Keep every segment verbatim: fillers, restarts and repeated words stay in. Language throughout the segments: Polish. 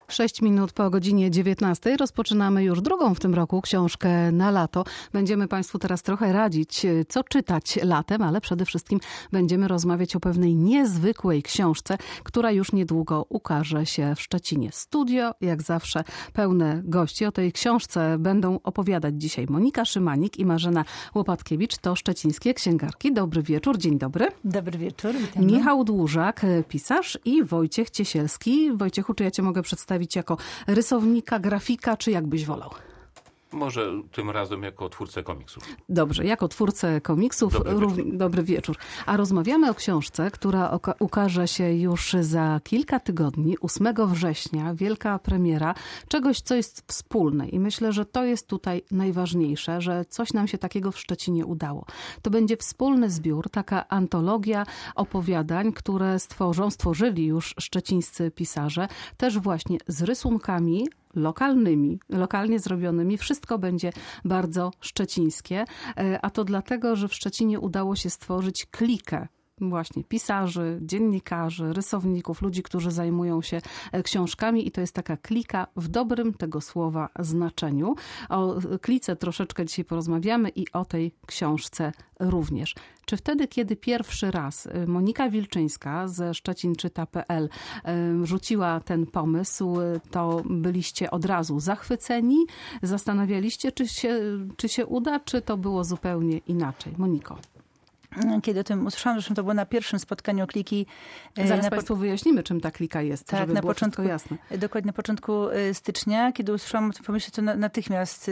Sześć minut po godzinie dziewiętnastej rozpoczynamy już drugą w tym roku książkę na lato. Będziemy Państwu teraz trochę radzić, co czytać latem, ale przede wszystkim będziemy rozmawiać o pewnej niezwykłej książce, która już niedługo ukaże się w Szczecinie. Studio, jak zawsze, pełne gości. O tej książce będą opowiadać dzisiaj Monika Szymanik i Marzena Łopatkiewicz. To szczecińskie księgarki. Dobry wieczór, dzień dobry. Dobry wieczór, witam. Michał Dłużak, pisarz, i Wojciech Ciesielski. Wojciechu, czy ja cię mogę przedstawić jako rysownika, grafika, czy jak byś wolał? Może tym razem jako twórcę komiksów. Dobrze, jako twórcę komiksów. Dobry wieczór. Rów... Dobry wieczór. A rozmawiamy o książce, która oka- ukaże się już za kilka tygodni, ósmego września. Wielka premiera czegoś, co jest wspólne. I myślę, że to jest tutaj najważniejsze, że coś nam się takiego w Szczecinie udało. To będzie wspólny zbiór, taka antologia opowiadań, które stworzą, stworzyli już szczecińscy pisarze, też właśnie z rysunkami lokalnymi, lokalnie zrobionymi. Wszystko będzie bardzo szczecińskie, a to dlatego, że w Szczecinie udało się stworzyć klikę właśnie pisarzy, dziennikarzy, rysowników, ludzi, którzy zajmują się książkami, i to jest taka klika w dobrym tego słowa znaczeniu. O klice troszeczkę dzisiaj porozmawiamy i o tej książce również. Czy wtedy, kiedy pierwszy raz Monika Wilczyńska ze szczecin czyta kropka pe el rzuciła ten pomysł, to byliście od razu zachwyceni? Zastanawialiście, czy się, czy się uda, czy to było zupełnie inaczej? Moniko. Kiedy o tym usłyszałam, zresztą to było na pierwszym spotkaniu kliki. Zaraz na Państwu wyjaśnimy, czym ta klika jest, tak, żeby na było początku, jasne. Dokładnie na początku stycznia, kiedy usłyszałam o tym pomyśle, to natychmiast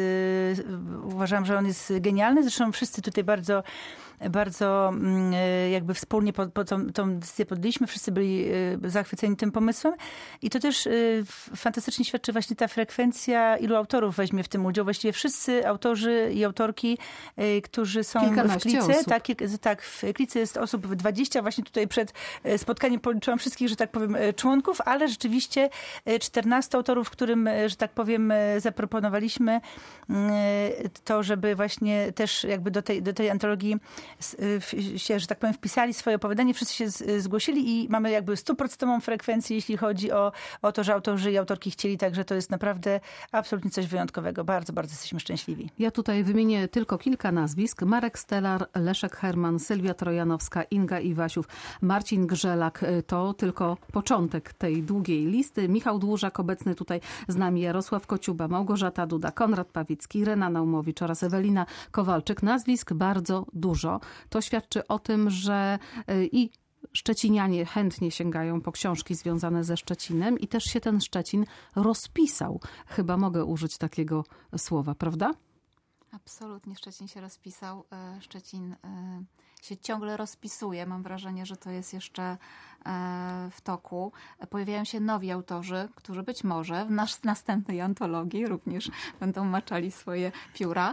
uważam, że on jest genialny. Zresztą wszyscy tutaj bardzo bardzo jakby wspólnie po, po tą, tą decyzję podjęliśmy. Wszyscy byli zachwyceni tym pomysłem. I to też fantastycznie świadczy właśnie ta frekwencja, ilu autorów weźmie w tym udział. Właściwie wszyscy autorzy i autorki, którzy są w klice. Tak, tak, w klice jest osób dwadzieścia. Właśnie tutaj przed spotkaniem policzyłam wszystkich, że tak powiem, członków, ale rzeczywiście czternastu autorów, którym, że tak powiem, zaproponowaliśmy to, żeby właśnie też jakby do tej, do tej antologii się, że tak powiem, wpisali swoje opowiadanie. Wszyscy się zgłosili i mamy jakby stuprocentową frekwencję, jeśli chodzi o, o to, że autorzy i autorki chcieli. Także to jest naprawdę absolutnie coś wyjątkowego. Bardzo, bardzo jesteśmy szczęśliwi. Ja tutaj wymienię tylko kilka nazwisk. Marek Stelar, Leszek Herman, Sylwia Trojanowska, Inga Iwasiów, Marcin Grzelak. To tylko początek tej długiej listy. Michał Dłużak, obecny tutaj z nami, Jarosław Kociuba, Małgorzata Duda, Konrad Pawicki, Irena Naumowicz oraz Ewelina Kowalczyk. Nazwisk bardzo dużo. To świadczy o tym, że i szczecinianie chętnie sięgają po książki związane ze Szczecinem i też się ten Szczecin rozpisał. Chyba mogę użyć takiego słowa, prawda? Absolutnie, Szczecin się rozpisał. Szczecin się ciągle rozpisuje. Mam wrażenie, że to jest jeszcze w toku. Pojawiają się nowi autorzy, którzy być może w nasz następnej antologii również będą maczali swoje pióra,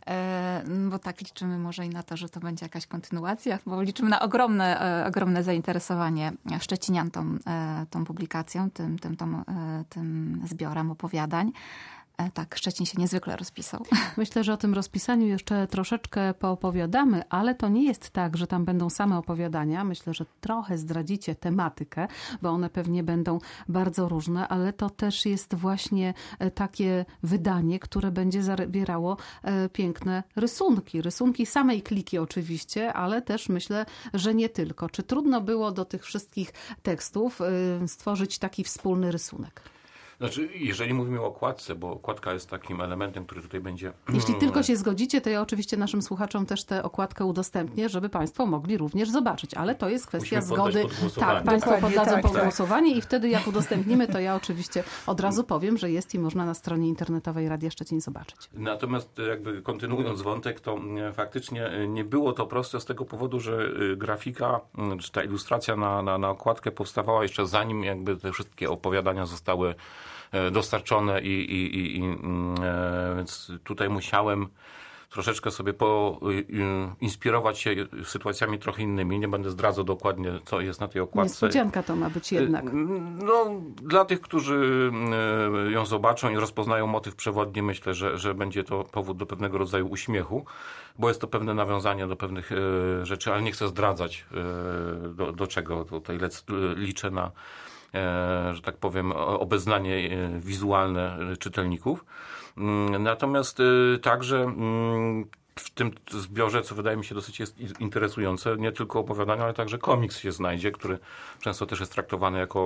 bo tak liczymy może i na to, że to będzie jakaś kontynuacja, bo liczymy na ogromne, ogromne zainteresowanie szczecinian tą, tą publikacją, tym, tym, tą, tym zbiorem opowiadań. Tak, Szczecin się niezwykle rozpisał. Myślę, że o tym rozpisaniu jeszcze troszeczkę poopowiadamy, ale to nie jest tak, że tam będą same opowiadania. Myślę, że trochę zdradzicie tematykę, bo one pewnie będą bardzo różne, ale to też jest właśnie takie wydanie, które będzie zawierało piękne rysunki. Rysunki samej kliki oczywiście, ale też myślę, że nie tylko. Czy trudno było do tych wszystkich tekstów stworzyć taki wspólny rysunek? Znaczy, jeżeli mówimy o okładce, bo okładka jest takim elementem, który tutaj będzie... Jeśli tylko się zgodzicie, to ja oczywiście naszym słuchaczom też tę okładkę udostępnię, żeby Państwo mogli również zobaczyć. Ale to jest kwestia Musimy zgody. Tak, Państwo Dokładnie, poddadzą tak, pod tak. głosowanie i wtedy jak udostępnimy, to ja oczywiście od razu powiem, że jest i można na stronie internetowej Radia Szczecin zobaczyć. Natomiast jakby kontynuując wątek, to faktycznie nie było to proste z tego powodu, że grafika, czy ta ilustracja na, na, na okładkę powstawała jeszcze zanim jakby te wszystkie opowiadania zostały dostarczone i, i, i, i e, więc tutaj musiałem troszeczkę sobie poinspirować się sytuacjami trochę innymi. Nie będę zdradzał dokładnie, co jest na tej okładce. Niespodzianka to ma być jednak. No, dla tych, którzy ją zobaczą i rozpoznają motyw przewodni, myślę, że, że będzie to powód do pewnego rodzaju uśmiechu, bo jest to pewne nawiązanie do pewnych rzeczy, ale nie chcę zdradzać, do, do czego tutaj liczę na że tak powiem, obeznanie wizualne czytelników. Natomiast także w tym zbiorze, co wydaje mi się dosyć jest interesujące, nie tylko opowiadania, ale także komiks się znajdzie, który często też jest traktowany jako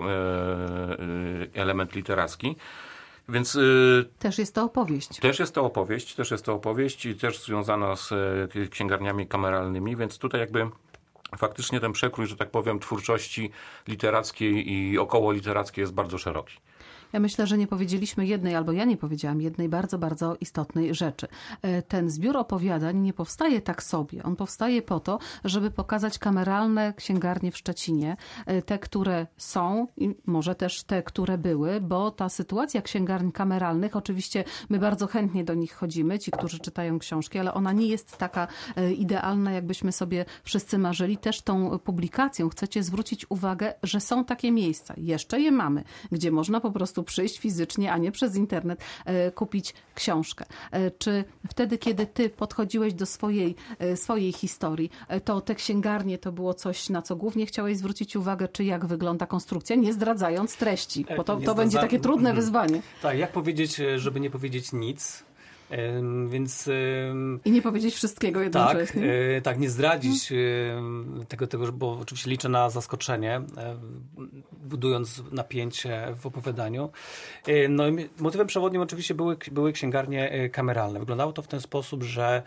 element literacki. Więc, też jest to opowieść. Też jest to opowieść, też jest to opowieść i też związana z księgarniami kameralnymi, więc tutaj jakby faktycznie ten przekrój, że tak powiem, twórczości literackiej i około literackiej jest bardzo szeroki. Ja myślę, że nie powiedzieliśmy jednej, albo ja nie powiedziałam jednej bardzo, bardzo istotnej rzeczy. Ten zbiór opowiadań nie powstaje tak sobie. On powstaje po to, żeby pokazać kameralne księgarnie w Szczecinie. Te, które są i może też te, które były, bo ta sytuacja księgarni kameralnych, oczywiście my bardzo chętnie do nich chodzimy, ci, którzy czytają książki, ale ona nie jest taka idealna, jakbyśmy sobie wszyscy marzyli. Też tą publikacją chcecie zwrócić uwagę, że są takie miejsca. Jeszcze je mamy, gdzie można po prostu przyjść fizycznie, a nie przez internet, kupić książkę. Czy wtedy, kiedy ty podchodziłeś do swojej, swojej historii, to te księgarnie to było coś, na co głównie chciałeś zwrócić uwagę, czy jak wygląda konstrukcja, nie zdradzając treści, bo to, to będzie takie trudne wyzwanie. Tak, jak powiedzieć, żeby nie powiedzieć nic, więc... I nie powiedzieć wszystkiego jednocześnie. Tak, tak nie zdradzić hmm. tego, tego, bo oczywiście liczę na zaskoczenie, budując napięcie w opowiadaniu. No, motywem przewodnim oczywiście były, były księgarnie kameralne. Wyglądało to w ten sposób, że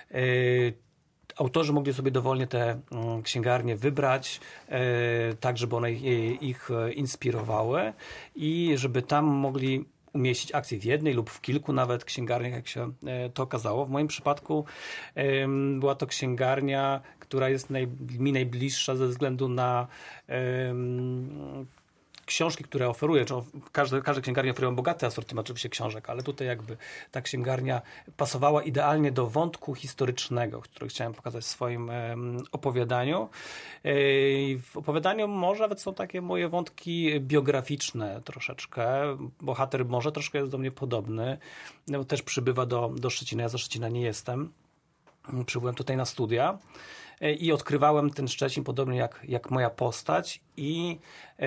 autorzy mogli sobie dowolnie te księgarnie wybrać, tak żeby one ich inspirowały i żeby tam mogli umieścić akcje w jednej lub w kilku nawet księgarniach, jak się to okazało. W moim przypadku um, była to księgarnia, która jest naj, mi najbliższa ze względu na um, książki, które oferuje. Każde, każde księgarnia oferuje bogaty asortyment oczywiście książek, ale tutaj jakby ta księgarnia pasowała idealnie do wątku historycznego, który chciałem pokazać w swoim um, opowiadaniu. I w opowiadaniu może nawet są takie moje wątki biograficzne troszeczkę. Bohater może troszkę jest do mnie podobny. No, też przybywa do, do Szczecina. Ja ze Szczecina nie jestem. Przybyłem tutaj na studia i odkrywałem ten Szczecin podobnie jak, jak moja postać i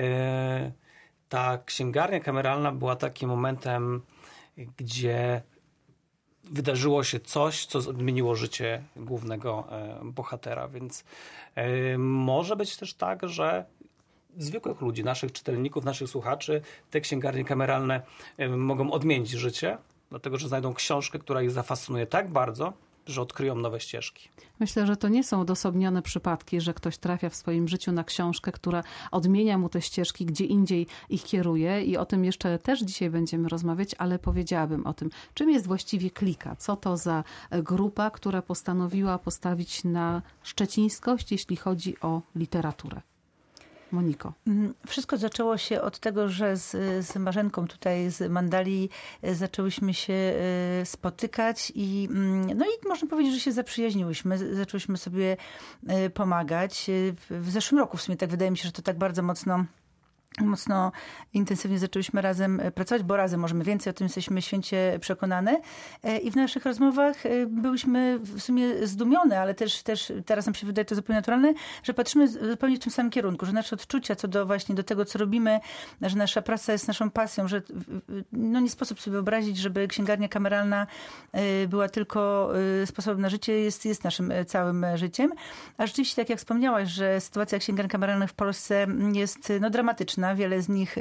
e, ta księgarnia kameralna była takim momentem, gdzie wydarzyło się coś, co zmieniło życie głównego e, bohatera, więc e, może być też tak, że zwykłych ludzi, naszych czytelników, naszych słuchaczy, te księgarnie kameralne e, mogą odmienić życie, dlatego że znajdą książkę, która ich zafascynuje tak bardzo, że odkryją nowe ścieżki. Myślę, że to nie są odosobnione przypadki, że ktoś trafia w swoim życiu na książkę, która odmienia mu te ścieżki, gdzie indziej ich kieruje i o tym jeszcze też dzisiaj będziemy rozmawiać, ale powiedziałabym o tym, czym jest właściwie Klika. Co to za grupa, która postanowiła postawić na szczecińskość, jeśli chodzi o literaturę? Moniko. Wszystko zaczęło się od tego, że z, z Marzenką tutaj z Mandali zaczęłyśmy się spotykać i, no i można powiedzieć, że się zaprzyjaźniłyśmy. Zaczęłyśmy sobie pomagać. W zeszłym roku w sumie tak wydaje mi się, że to tak bardzo mocno Mocno intensywnie zaczęliśmy razem pracować, bo razem możemy więcej, o tym jesteśmy święcie przekonane. I w naszych rozmowach byłyśmy w sumie zdumione, ale też, też teraz nam się wydaje to zupełnie naturalne, że patrzymy zupełnie w tym samym kierunku, że nasze odczucia co do właśnie do tego, co robimy, że nasza praca jest naszą pasją, że no nie sposób sobie wyobrazić, żeby księgarnia kameralna była tylko sposobem na życie, jest, jest naszym całym życiem. A rzeczywiście, tak jak wspomniałaś, że sytuacja księgarni kameralnych w Polsce jest no, dramatyczna. Wiele z nich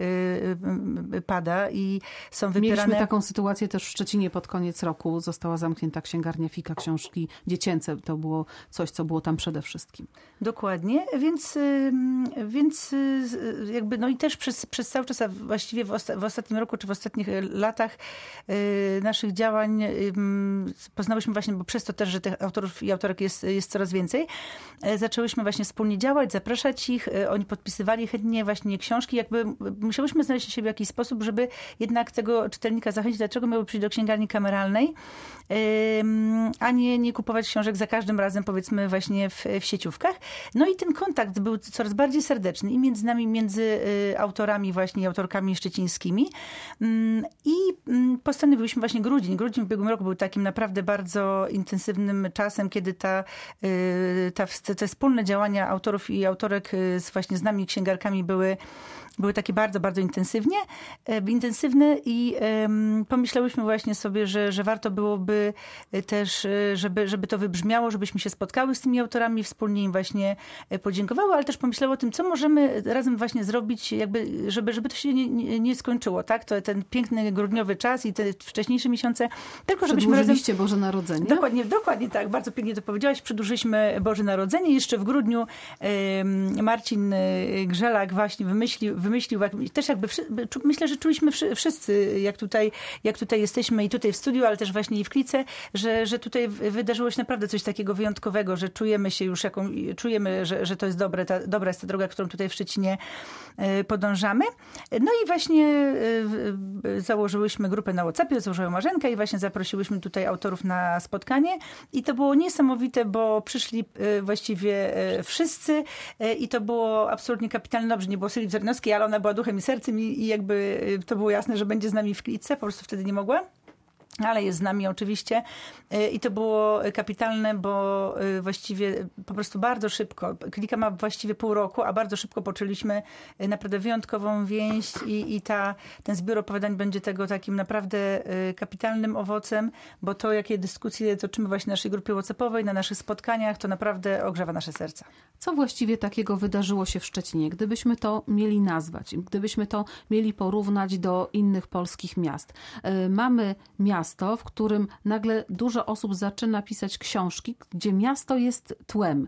pada i są wypierane. Mieliśmy taką sytuację też w Szczecinie pod koniec roku. Została zamknięta księgarnia Fika, książki dziecięce. To było coś, co było tam przede wszystkim. Dokładnie, więc, więc jakby, no i też przez, przez cały czas, a właściwie w, osta- w ostatnim roku, czy w ostatnich latach naszych działań poznałyśmy właśnie, bo przez to też, że tych autorów i autorek jest, jest coraz więcej, zaczęłyśmy właśnie wspólnie działać, zapraszać ich. Oni podpisywali chętnie właśnie książki. Jakby musiałyśmy znaleźć siebie w jakiś sposób, żeby jednak tego czytelnika zachęcić, dlaczego miałby przyjść do księgarni kameralnej, a nie, nie kupować książek za każdym razem, powiedzmy właśnie w, w sieciówkach. No i ten kontakt był coraz bardziej serdeczny i między nami, między autorami właśnie, autorkami szczecińskimi. I postanowiłyśmy właśnie grudzień. Grudzień w ubiegłym roku był takim naprawdę bardzo intensywnym czasem, kiedy ta, ta, te wspólne działania autorów i autorek z właśnie z nami księgarkami były były takie bardzo, bardzo intensywnie, intensywne i pomyślałyśmy właśnie sobie, że, że warto byłoby też, żeby, żeby to wybrzmiało, żebyśmy się spotkały z tymi autorami, wspólnie im właśnie podziękowały, ale też pomyślały o tym, co możemy razem właśnie zrobić, jakby, żeby, żeby to się nie, nie, nie skończyło, tak? To ten piękny grudniowy czas i te wcześniejsze miesiące, tylko żebyśmy razem... Boże Narodzenie. Dokładnie, dokładnie tak, bardzo pięknie to powiedziałaś. Przedłużyliśmy Boże Narodzenie. Jeszcze w grudniu Marcin Grzelak właśnie wymyślił, wymyślił też jakby, myślę, że czuliśmy wszyscy, jak tutaj, jak tutaj jesteśmy i tutaj w studiu, ale też właśnie i w Klice, że, że tutaj wydarzyło się naprawdę coś takiego wyjątkowego, że czujemy się już, jaką, czujemy, że, że to jest dobre, ta, dobra jest ta droga, którą tutaj w Szczecinie podążamy. No i właśnie założyłyśmy grupę na WhatsAppie, założyła Marzenka i właśnie zaprosiłyśmy tutaj autorów na spotkanie i to było niesamowite, bo przyszli właściwie wszyscy i to było absolutnie kapitalne. Dobrze, nie było Sylwii Zernowskiej, ale ona była duchem i sercem i, i jakby to było jasne, że będzie z nami w Klice, po prostu wtedy nie mogła. Ale jest z nami oczywiście i to było kapitalne, bo właściwie po prostu bardzo szybko, Klika ma właściwie pół roku, a bardzo szybko poczuliśmy naprawdę wyjątkową więź i, i ta, ten zbiór opowiadań będzie tego takim naprawdę kapitalnym owocem, bo to, jakie dyskusje toczymy właśnie w naszej grupie whatsappowej, na naszych spotkaniach, to naprawdę ogrzewa nasze serca. Co właściwie takiego wydarzyło się w Szczecinie? Gdybyśmy to mieli nazwać, gdybyśmy to mieli porównać do innych polskich miast. Mamy miasto, w którym nagle dużo osób zaczyna pisać książki, gdzie miasto jest tłem,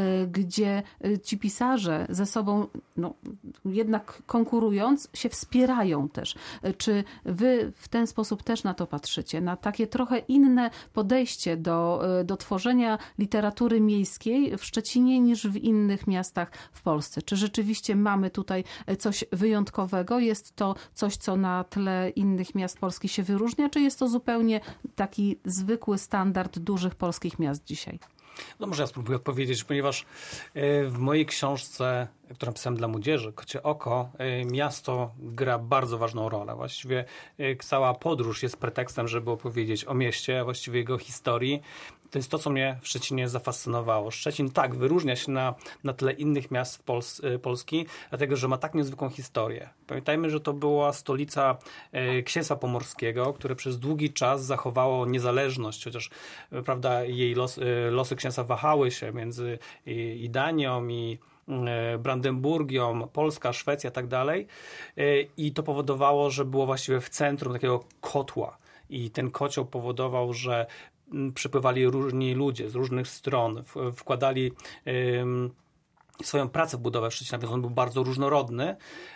gdzie ci pisarze ze sobą, no, jednak konkurując, się wspierają też. Czy wy w ten sposób też na to patrzycie? Na takie trochę inne podejście do, do tworzenia literatury miejskiej w Szczecinie niż w innych miastach w Polsce? Czy rzeczywiście mamy tutaj coś wyjątkowego? Jest to coś, co na tle innych miast Polski się wyróżnia, czy jest to zupełnie taki zwykły standard dużych polskich miast dzisiaj? No może ja spróbuję odpowiedzieć, ponieważ w mojej książce, którą pisałem dla młodzieży, Kocie oko, miasto gra bardzo ważną rolę. Właściwie cała podróż jest pretekstem, żeby opowiedzieć o mieście, a właściwie jego historii. To jest to, co mnie w Szczecinie zafascynowało. Szczecin tak wyróżnia się na, na tle innych miast w Pols Polski, dlatego że ma tak niezwykłą historię. Pamiętajmy, że to była stolica e, Księstwa Pomorskiego, które przez długi czas zachowało niezależność, chociaż prawda, jej los, e, losy księstwa wahały się między i, i Danią, i Brandenburgią, Polska, Szwecja i tak dalej. I to powodowało, że było właściwie w centrum takiego kotła. I ten kocioł powodował, że przypływali różni ludzie z różnych stron, wkładali um, swoją pracę w budowę Szczecina, więc on był bardzo różnorodny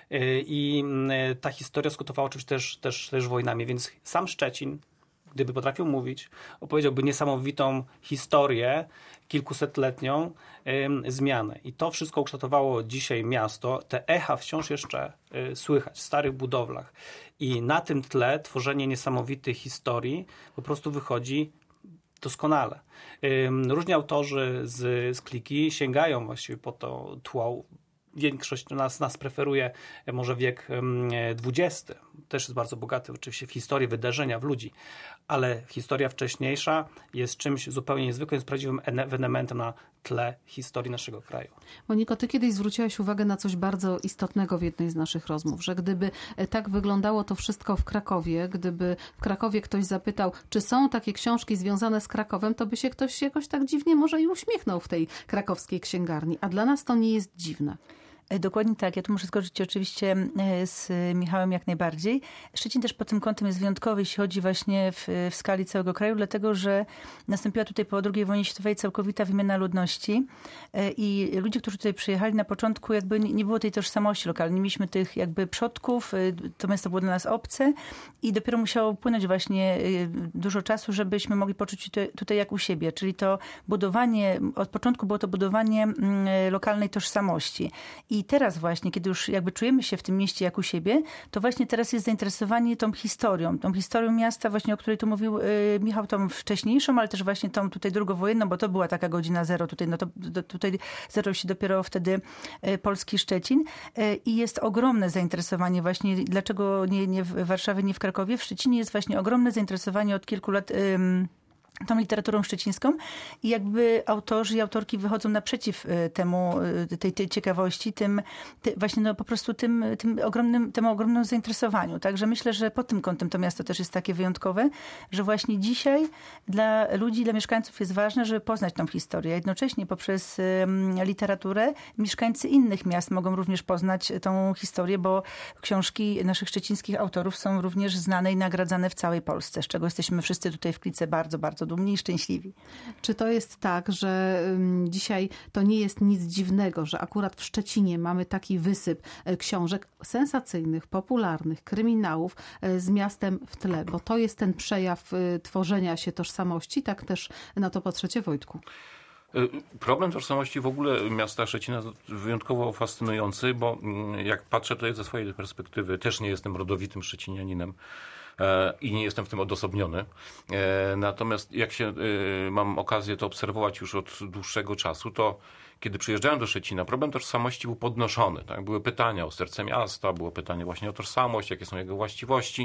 i ta historia skutkowała oczywiście też, też, też wojnami, więc sam Szczecin, gdyby potrafił mówić, opowiedziałby niesamowitą historię, kilkusetletnią ym, zmianę. I to wszystko ukształtowało dzisiaj miasto. Te echa wciąż jeszcze y, słychać w starych budowlach. I na tym tle tworzenie niesamowitych historii po prostu wychodzi doskonale. Ym, różni autorzy z, z Kliki sięgają właściwie po to tło. Większość nas, nas preferuje może wiek dwudziesty. Też jest bardzo bogaty oczywiście w historię, wydarzenia, w ludzi. Ale historia wcześniejsza jest czymś zupełnie niezwykłym, jest prawdziwym ewenementem na tle historii naszego kraju. Moniko, ty kiedyś zwróciłaś uwagę na coś bardzo istotnego w jednej z naszych rozmów, że gdyby tak wyglądało to wszystko w Krakowie, gdyby w Krakowie ktoś zapytał, czy są takie książki związane z Krakowem, to by się ktoś jakoś tak dziwnie może i uśmiechnął w tej krakowskiej księgarni. A dla nas to nie jest dziwne. Dokładnie tak. Ja tu muszę zgodzić się oczywiście z Michałem jak najbardziej. Szczecin też pod tym kątem jest wyjątkowy, jeśli chodzi właśnie w, w skali całego kraju, dlatego że nastąpiła tutaj po drugiej wojnie światowej całkowita wymiana ludności i ludzie, którzy tutaj przyjechali na początku, jakby nie było tej tożsamości lokalnej. Nie mieliśmy tych jakby przodków, to miasto było dla nas obce i dopiero musiało upłynąć właśnie dużo czasu, żebyśmy mogli poczuć się tutaj jak u siebie. Czyli to budowanie, od początku było to budowanie lokalnej tożsamości. I teraz właśnie, kiedy już jakby czujemy się w tym mieście jak u siebie, to właśnie teraz jest zainteresowanie tą historią, tą historią miasta właśnie, o której tu mówił y, Michał, tą wcześniejszą, ale też właśnie tą tutaj drugowojenną, bo to była taka godzina zero tutaj, no to do, tutaj zaczął się dopiero wtedy y, polski Szczecin y, i jest ogromne zainteresowanie właśnie, dlaczego nie, nie w Warszawie, nie w Krakowie, w Szczecinie jest właśnie ogromne zainteresowanie od kilku lat y, tą literaturą szczecińską i jakby autorzy i autorki wychodzą naprzeciw temu, tej, tej ciekawości, tym ty, właśnie no po prostu tym, tym ogromnym, temu ogromnemu zainteresowaniu. Także myślę, że pod tym kątem to miasto też jest takie wyjątkowe, że właśnie dzisiaj dla ludzi, dla mieszkańców jest ważne, żeby poznać tą historię. Jednocześnie poprzez literaturę mieszkańcy innych miast mogą również poznać tą historię, bo książki naszych szczecińskich autorów są również znane i nagradzane w całej Polsce, z czego jesteśmy wszyscy tutaj w Klice bardzo, bardzo dumni i szczęśliwi. Czy to jest tak, że dzisiaj to nie jest nic dziwnego, że akurat w Szczecinie mamy taki wysyp książek sensacyjnych, popularnych, kryminałów z miastem w tle, bo to jest ten przejaw tworzenia się tożsamości, tak też na to patrzycie, Wojtku? Problem tożsamości w ogóle miasta Szczecina jest wyjątkowo fascynujący, bo jak patrzę tutaj ze swojej perspektywy, też nie jestem rodowitym szczecinianinem i nie jestem w tym odosobniony. Natomiast jak się mam okazję to obserwować już od dłuższego czasu, to kiedy przyjeżdżałem do Szczecina, problem tożsamości był podnoszony. Tak? Były pytania o serce miasta, było pytanie właśnie o tożsamość, jakie są jego właściwości.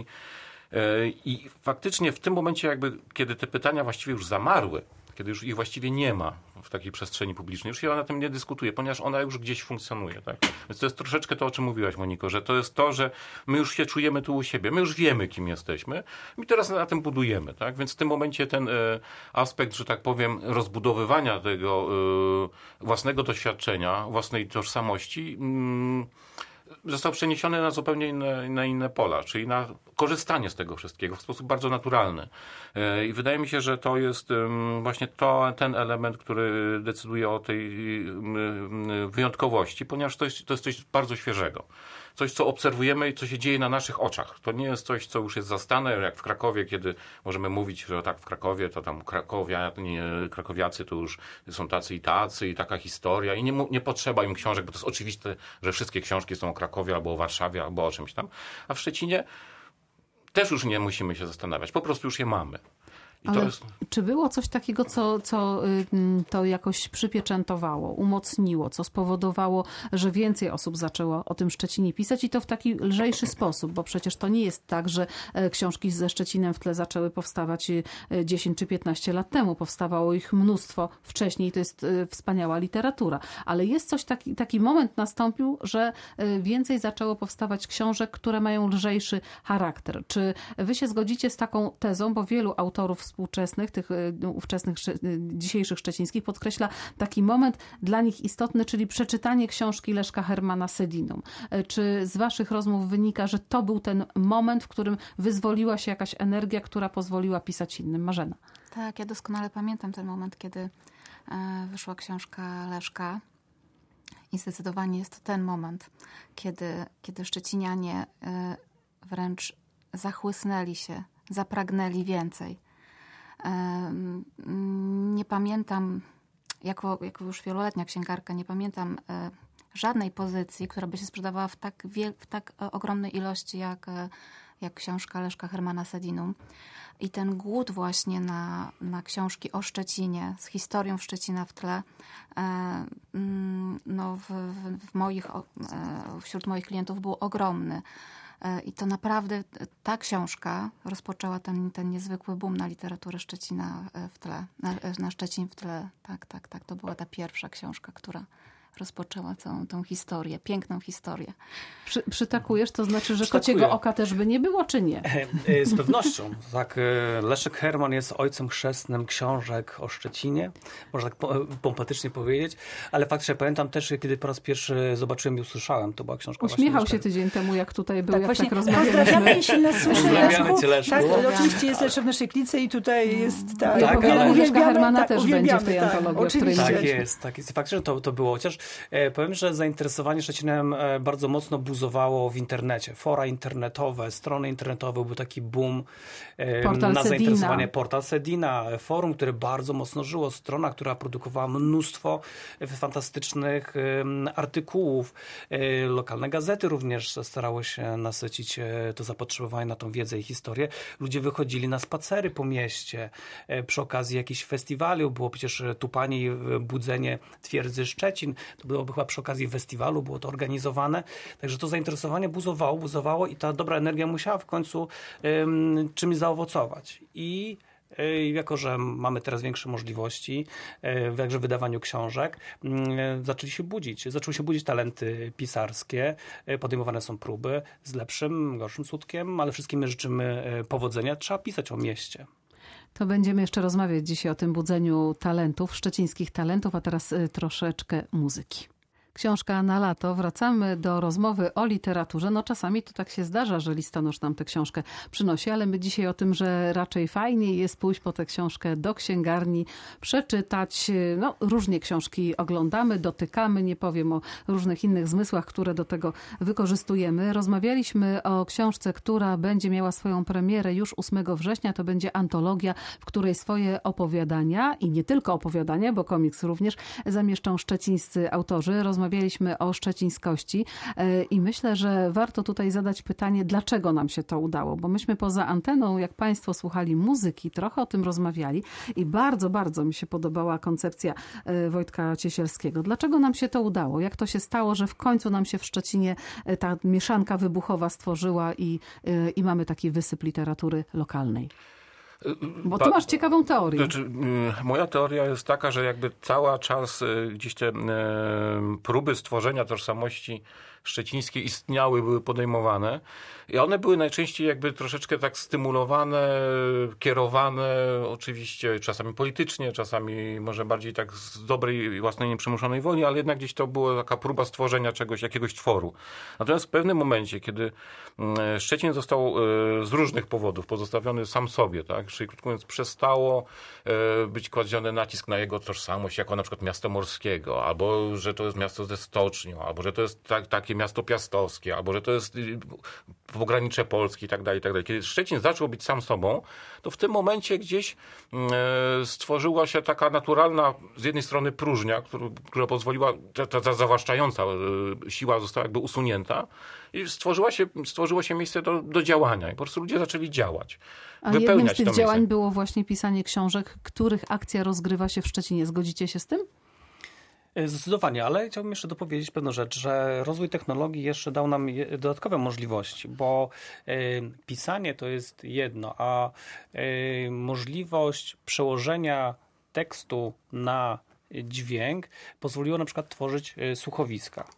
I faktycznie w tym momencie, jakby, kiedy te pytania właściwie już zamarły, kiedy już ich właściwie nie ma w takiej przestrzeni publicznej, już się na tym nie dyskutuje, ponieważ ona już gdzieś funkcjonuje. Tak? Więc to jest troszeczkę to, o czym mówiłaś, Moniko, że to jest to, że my już się czujemy tu u siebie, my już wiemy, kim jesteśmy i teraz na tym budujemy. Tak? Więc w tym momencie ten e, aspekt, że tak powiem, rozbudowywania tego e, własnego doświadczenia, własnej tożsamości mm, został przeniesiony na zupełnie inne, na inne pola, czyli na korzystanie z tego wszystkiego w sposób bardzo naturalny. I wydaje mi się, że to jest właśnie to, ten element, który decyduje o tej wyjątkowości, ponieważ to jest, to jest coś bardzo świeżego. Coś, co obserwujemy i co się dzieje na naszych oczach. To nie jest coś, co już jest zastane, jak w Krakowie, kiedy możemy mówić, że tak w Krakowie, to tam Krakowia, nie, krakowiacy to już są tacy i tacy i taka historia i nie, nie potrzeba im książek, bo to jest oczywiste, że wszystkie książki są o Krakowie albo o Warszawie, albo o czymś tam. A w Szczecinie też już nie musimy się zastanawiać, po prostu już je mamy. I Ale to jest... czy było coś takiego, co, co to jakoś przypieczętowało, umocniło, co spowodowało, że więcej osób zaczęło o tym Szczecinie pisać i to w taki lżejszy sposób, bo przecież to nie jest tak, że książki ze Szczecinem w tle zaczęły powstawać dziesięć czy piętnaście lat temu. Powstawało ich mnóstwo wcześniej, to jest wspaniała literatura. Ale jest coś, taki, taki moment nastąpił, że więcej zaczęło powstawać książek, które mają lżejszy charakter. Czy wy się zgodzicie z taką tezą, bo wielu autorów współczesnych, tych ówczesnych, dzisiejszych szczecińskich podkreśla taki moment dla nich istotny, czyli przeczytanie książki Leszka Hermana Sedinum. Czy z waszych rozmów wynika, że to był ten moment, w którym wyzwoliła się jakaś energia, która pozwoliła pisać innym? Marzena. Tak, ja doskonale pamiętam ten moment, kiedy wyszła książka Leszka i zdecydowanie jest to ten moment, kiedy, kiedy szczecinianie wręcz zachłysnęli się, zapragnęli więcej. Nie pamiętam, jako, jako już wieloletnia księgarka, nie pamiętam żadnej pozycji, która by się sprzedawała w tak, wiel, w tak ogromnej ilości jak, jak książka Leszka Hermana Sedinum. I ten głód właśnie na, na książki o Szczecinie, z historią Szczecina w tle, no w, w, w moich, wśród moich klientów był ogromny. I to naprawdę ta książka rozpoczęła ten, ten niezwykły boom na literaturę Szczecina w tle, na, na Szczecin w tle. Tak, tak, tak. To była ta pierwsza książka, która rozpoczęła całą tą historię, piękną historię. Przy, przytakujesz, to znaczy, że Przytakuję. kociego oka też by nie było, czy nie? Z pewnością. Tak, Leszek Herman jest ojcem chrzestnym książek o Szczecinie, można tak pompatycznie powiedzieć, ale faktycznie pamiętam też, kiedy po raz pierwszy zobaczyłem i usłyszałem, to była książka Uśmiechał właśnie się tydzień temu, jak tutaj był, Tak, jak właśnie tak rozmawialiśmy. pozdrawiamy, jeśli nas słyszy, Pozdrawiamy Leszku. cię, Leszku. Tak, Pozdrawiamy. oczywiście jest Leszek w naszej Klice i tutaj jest tak. I opowiadanie ale- Leszka Hermana tak, też uwielbiamy, będzie w tej tak, antologii, o której oczywiście. Tak mówiliśmy. jest, tak jest. Faktycznie to, to było. Chociaż e, powiem, że zainteresowanie Szczecinem e, bardzo mocno buzowało w internecie. Fora internetowe, strony internetowe, był taki boom e, Portal na Sedina. zainteresowanie. Portal Sedina, forum, które bardzo mocno żyło, strona, która produkowała mnóstwo e, fantastycznych e, artykułów. E, lokalne gazety również starały się nasycić e, to zapotrzebowanie na tą wiedzę i historię. Ludzie wychodzili na spacery po mieście. E, przy okazji jakichś festiwali, było przecież tupanie i budzenie twierdzy Szczecin. To było chyba przy okazji festiwalu, było to organizowane. Także to zainteresowanie buzowało, buzowało i ta dobra energia musiała w końcu um, czymś zaowocować. I jako że mamy teraz większe możliwości w jakże wydawaniu książek, zaczęli się budzić. Zaczęły się budzić talenty pisarskie, podejmowane są próby z lepszym, gorszym skutkiem, ale wszystkim my życzymy powodzenia. Trzeba pisać o mieście. To będziemy jeszcze rozmawiać dzisiaj o tym budzeniu talentów, szczecińskich talentów, a teraz troszeczkę muzyki. Książka na lato. Wracamy do rozmowy o literaturze. No czasami to tak się zdarza, że listonosz nam tę książkę przynosi, ale my dzisiaj o tym, że raczej fajniej jest pójść po tę książkę do księgarni, przeczytać. No różnie książki oglądamy, dotykamy, nie powiem o różnych innych zmysłach, które do tego wykorzystujemy. Rozmawialiśmy o książce, która będzie miała swoją premierę już ósmego września. To będzie antologia, w której swoje opowiadania i nie tylko opowiadania, bo komiks również zamieszczą szczecińscy autorzy. Rozmawialiśmy o szczecińskości i myślę, że warto tutaj zadać pytanie, dlaczego nam się to udało, bo myśmy poza anteną, jak Państwo słuchali muzyki, trochę o tym rozmawiali i bardzo, bardzo mi się podobała koncepcja Wojtka Ciesielskiego. Dlaczego nam się to udało? Jak to się stało, że w końcu nam się w Szczecinie ta mieszanka wybuchowa stworzyła i, i mamy taki wysyp literatury lokalnej? Bo ty masz ciekawą teorię. Znaczy, moja teoria jest taka, że jakby cały czas gdzieś te próby stworzenia tożsamości szczecińskie istniały, były podejmowane i one były najczęściej jakby troszeczkę tak stymulowane, kierowane oczywiście czasami politycznie, czasami może bardziej tak z dobrej własnej nieprzymuszonej woli, ale jednak gdzieś to była taka próba stworzenia czegoś, jakiegoś tworu. Natomiast w pewnym momencie, kiedy Szczecin został z różnych powodów pozostawiony sam sobie, tak, czyli krótko mówiąc przestało być kładziony nacisk na jego tożsamość jako na przykład miasto morskiego, albo że to jest miasto ze stocznią, albo że to jest tak, takie miasto piastowskie, albo że to jest pogranicze Polski i tak dalej, i tak dalej. Kiedy Szczecin zaczął być sam sobą, to w tym momencie gdzieś stworzyła się taka naturalna z jednej strony próżnia, która, która pozwoliła, ta, ta, ta zawłaszczająca siła została jakby usunięta i stworzyła się, stworzyło się miejsce do, do działania i po prostu ludzie zaczęli działać. A jednym z tych działań miejsce. było właśnie pisanie książek, których akcja rozgrywa się w Szczecinie. Zgodzicie się z tym? Zdecydowanie, ale chciałbym jeszcze dopowiedzieć pewną rzecz, że rozwój technologii jeszcze dał nam dodatkowe możliwości, bo y, pisanie to jest jedno, a y, możliwość przełożenia tekstu na dźwięk pozwoliło na przykład tworzyć y, słuchowiska.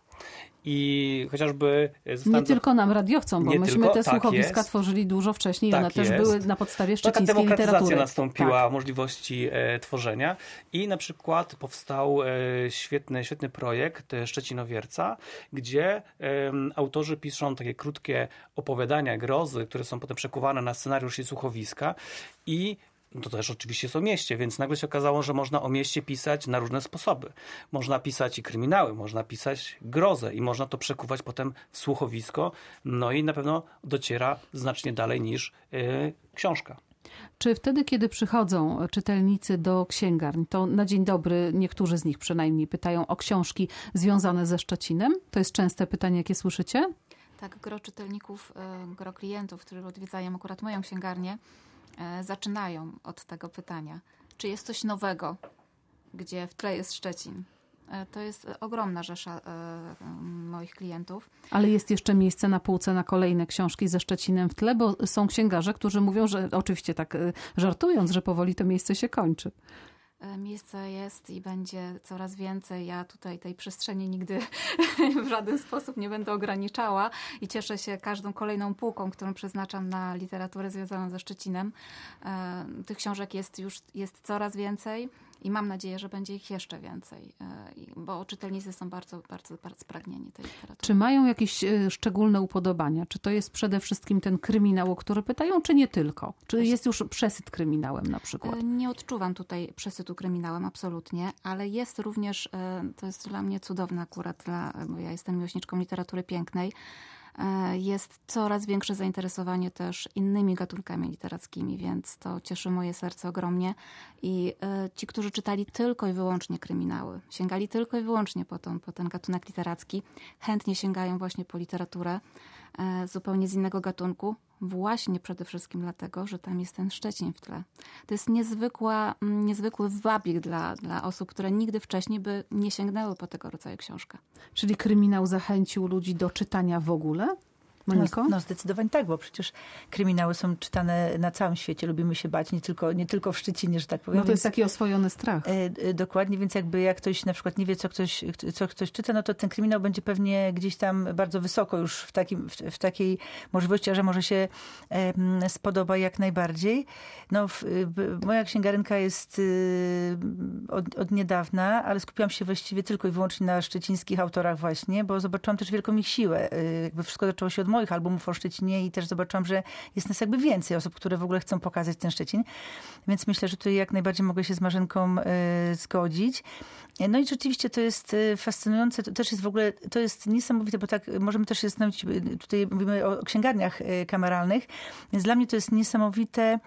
I chociażby... Nie tylko nam, radiowcom, bo myśmy tylko, te słuchowiska tak tworzyli dużo wcześniej. Tak one też jest. były na podstawie szczecińskiej Taka demokratyzacja literatury. nastąpiła, tak. możliwości e, tworzenia. I na przykład powstał e, świetny, świetny projekt Szczecinowierca, gdzie e, autorzy piszą takie krótkie opowiadania, grozy, które są potem przekuwane na scenariusz i słuchowiska. I to też oczywiście jest o mieście, więc nagle się okazało, że można o mieście pisać na różne sposoby. Można pisać i kryminały, można pisać grozę i można to przekuwać potem w słuchowisko, no i na pewno dociera znacznie dalej niż yy, książka. Czy wtedy, kiedy przychodzą czytelnicy do księgarni, to na dzień dobry niektórzy z nich przynajmniej pytają o książki związane ze Szczecinem? To jest częste pytanie, jakie słyszycie? Tak, gro czytelników, gro klientów, którzy odwiedzają akurat moją księgarnię, zaczynają od tego pytania. Czy jest coś nowego, gdzie w tle jest Szczecin? To jest ogromna rzesza moich klientów. Ale jest jeszcze miejsce na półce na kolejne książki ze Szczecinem w tle, bo są księgarze, którzy mówią, że oczywiście tak żartując, że powoli to miejsce się kończy. Miejsce jest i będzie coraz więcej. Ja tutaj tej przestrzeni nigdy w żaden sposób nie będę ograniczała i cieszę się każdą kolejną półką, którą przeznaczam na literaturę związaną ze Szczecinem. Tych książek jest już jest coraz więcej i mam nadzieję, że będzie ich jeszcze więcej, bo czytelnicy są bardzo, bardzo, bardzo spragnieni tej literatury. Czy mają jakieś szczególne upodobania? Czy to jest przede wszystkim ten kryminał, o który pytają, czy nie tylko? Czy jest już przesyt kryminałem na przykład? Nie odczuwam tutaj przesytu kryminałem, absolutnie, ale jest również, to jest dla mnie cudowne akurat, dla, bo ja jestem miłośniczką literatury pięknej, jest coraz większe zainteresowanie też innymi gatunkami literackimi, więc to cieszy moje serce ogromnie. I ci, którzy czytali tylko i wyłącznie kryminały, sięgali tylko i wyłącznie po, tą, po ten gatunek literacki, chętnie sięgają właśnie po literaturę zupełnie z innego gatunku, właśnie przede wszystkim dlatego, że tam jest ten Szczecin w tle. To jest niezwykła, niezwykły wabik dla, dla osób, które nigdy wcześniej by nie sięgnęły po tego rodzaju książkę. Czyli kryminał zachęcił ludzi do czytania w ogóle? Moniko? No, no zdecydowanie tak, bo przecież kryminały są czytane na całym świecie. Lubimy się bać, nie tylko, nie tylko w Szczecinie, że tak powiem. No to jest taki oswojony strach. E, dokładnie, więc jakby jak ktoś na przykład nie wie, co ktoś, co ktoś czyta, no to ten kryminał będzie pewnie gdzieś tam bardzo wysoko już w, takim, w, w takiej możliwości, że może się e, spodoba jak najbardziej. No, w, w, moja księgarynka jest y, od, od niedawna, ale skupiłam się właściwie tylko i wyłącznie na szczecińskich autorach właśnie, bo zobaczyłam też wielką ich siłę. Y, jakby wszystko zaczęło się od moich albumów o Szczecinie i też zobaczyłam, że jest nas jakby więcej osób, które w ogóle chcą pokazać ten Szczecin. Więc myślę, że tutaj jak najbardziej mogę się z Marzenką y, zgodzić. No i rzeczywiście to jest fascynujące. To też jest w ogóle, to jest niesamowite, bo tak możemy też się zastanowić, tutaj mówimy o księgarniach kameralnych, więc dla mnie to jest niesamowite,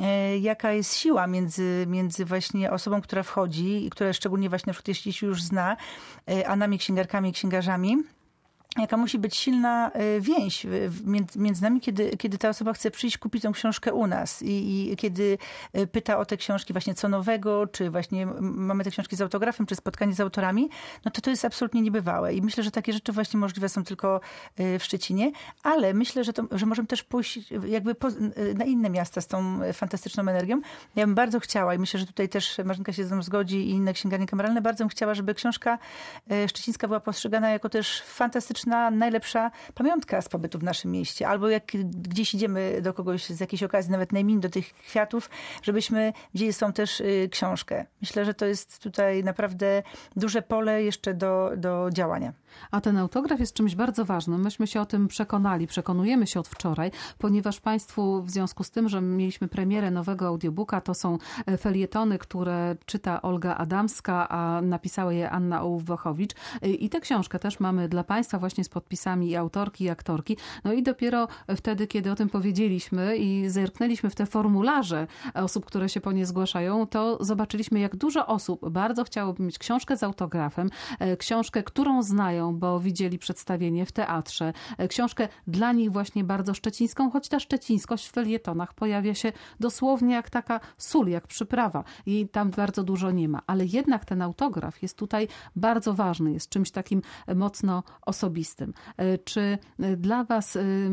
jaka jest siła między, między właśnie osobą, która wchodzi i która szczególnie właśnie na przykład jeśli się już zna, a nami księgarkami i księgarzami. Jaka musi być silna więź między nami, kiedy, kiedy ta osoba chce przyjść kupić tą książkę u nas i, i kiedy pyta o te książki właśnie co nowego, czy właśnie mamy te książki z autografem, czy spotkanie z autorami, no to to jest absolutnie niebywałe. I myślę, że takie rzeczy właśnie możliwe są tylko w Szczecinie, ale myślę, że, to, że możemy też pójść jakby po, na inne miasta z tą fantastyczną energią. Ja bym bardzo chciała i myślę, że tutaj też Marzenka się ze mną zgodzi i inne księgarnie kameralne, bardzo bym chciała, żeby książka szczecińska była postrzegana jako też fantastyczna, najlepsza pamiątka z pobytu w naszym mieście. Albo jak gdzieś idziemy do kogoś z jakiejś okazji, nawet najmin do tych kwiatów, żebyśmy wzięli z tą też y, książkę. Myślę, że to jest tutaj naprawdę duże pole jeszcze do, do działania. A ten autograf jest czymś bardzo ważnym. Myśmy się o tym przekonali, przekonujemy się od wczoraj, ponieważ Państwu w związku z tym, że mieliśmy premierę nowego audiobooka, to są felietony, które czyta Olga Adamska, a napisała je Anna Ołów-Wachowicz. I tę książkę też mamy dla Państwa właśnie z podpisami i autorki, i aktorki. No i dopiero wtedy, kiedy o tym powiedzieliśmy i zerknęliśmy w te formularze osób, które się po nie zgłaszają, to zobaczyliśmy, jak dużo osób bardzo chciałoby mieć książkę z autografem, książkę, którą znają, bo widzieli przedstawienie w teatrze. Książkę dla nich właśnie bardzo szczecińską, choć ta szczecińskość w felietonach pojawia się dosłownie jak taka sól, jak przyprawa. I tam bardzo dużo nie ma. Ale jednak ten autograf jest tutaj bardzo ważny, jest czymś takim mocno osobistym. Czy dla was,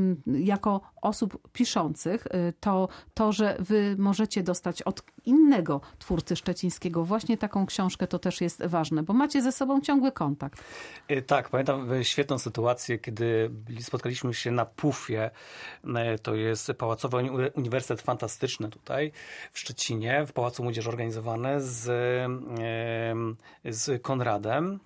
jako osób piszących, to to, że wy możecie dostać od innego twórcy szczecińskiego właśnie taką książkę, to też jest ważne, bo macie ze sobą ciągły kontakt. Tak, pamiętam świetną sytuację, kiedy spotkaliśmy się na pufie. To jest Pałacowy Uniwersytet Fantastyczny tutaj w Szczecinie, w Pałacu Młodzieży organizowane z, z Konradem.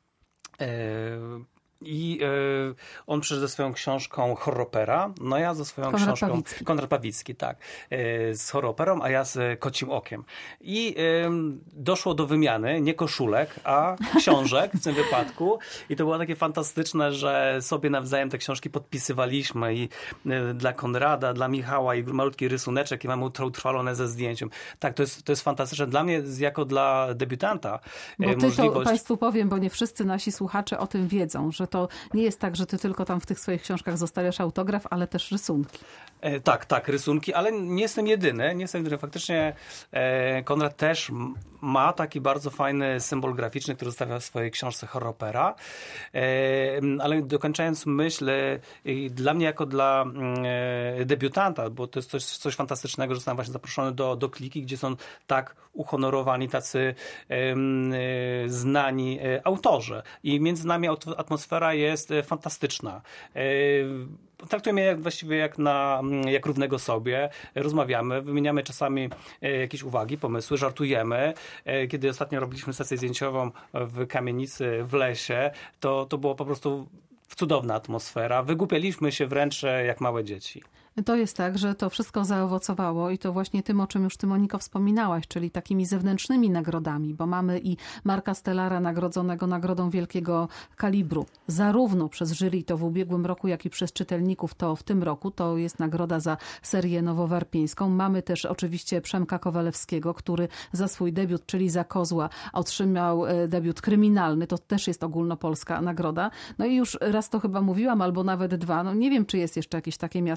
I y, on przyszedł ze swoją książką Horropera, no ja ze swoją Konrad książką... Pawicki. Konrad Pawicki, tak. Y, z Horroperą, a ja z Kocim Okiem. I y, doszło do wymiany nie koszulek, a książek w tym wypadku. I to było takie fantastyczne, że sobie nawzajem te książki podpisywaliśmy i y, dla Konrada, dla Michała i malutki rysuneczek i mamy utrwalone ze zdjęciem. Tak, to jest, to jest fantastyczne. Dla mnie, jako dla debiutanta, Bo ty możliwość... to Państwu powiem, bo nie wszyscy nasi słuchacze o tym wiedzą, że to nie jest tak, że ty tylko tam w tych swoich książkach zostawiasz autograf, ale też rysunki. E, tak, tak, rysunki, ale nie jestem jedyny. Nie jestem jedyny. Faktycznie e, Konrad też ma taki bardzo fajny symbol graficzny, który zostawia w swojej książce Horropera. E, ale dokończając myśl, e, dla mnie jako dla e, debiutanta, bo to jest coś, coś fantastycznego, że zostałem właśnie zaproszony do, do Kliki, gdzie są tak uhonorowani, tacy e, e, znani e, autorzy. I między nami atmosfera jest fantastyczna. Traktujemy je właściwie jak, na, jak równego sobie. Rozmawiamy, wymieniamy czasami jakieś uwagi, pomysły, żartujemy. Kiedy ostatnio robiliśmy sesję zdjęciową w kamienicy w lesie, to, to było po prostu cudowna atmosfera. Wygłupialiśmy się wręcz jak małe dzieci. To jest tak, że to wszystko zaowocowało i to właśnie tym, o czym już ty, Moniko, wspominałaś, czyli takimi zewnętrznymi nagrodami, bo mamy i Marka Stellara nagrodzonego nagrodą wielkiego kalibru, zarówno przez jury to w ubiegłym roku, jak i przez czytelników to w tym roku. To jest nagroda za serię nowowarpieńską. Mamy też oczywiście Przemka Kowalewskiego, który za swój debiut, czyli za Kozła, otrzymał debiut kryminalny. To też jest ogólnopolska nagroda. No i już raz to chyba mówiłam, albo nawet dwa. No nie wiem, czy jest jeszcze jakieś takie miasto w Polsce,